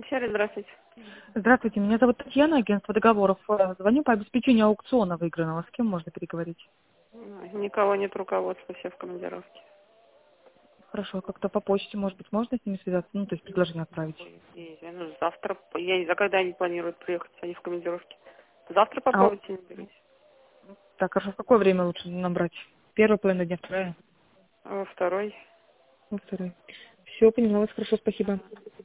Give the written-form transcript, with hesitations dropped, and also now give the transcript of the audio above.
сервис, здравствуйте. Здравствуйте, меня зовут Татьяна, агентство договоров. Звоню по обеспечению аукциона выигранного. С кем можно переговорить? Никого нет руководства, все в командировке. Хорошо, как-то по почте, может быть, можно с ними связаться? Ну, то есть предложение отправить. Завтра, когда они планируют приехать, они в командировке. Завтра А, попробуйте, наберите. так, хорошо, в какое время лучше набрать? Первая половина дня, вторая? Во второй. Во второй. Все, поняла вас, хорошо, спасибо.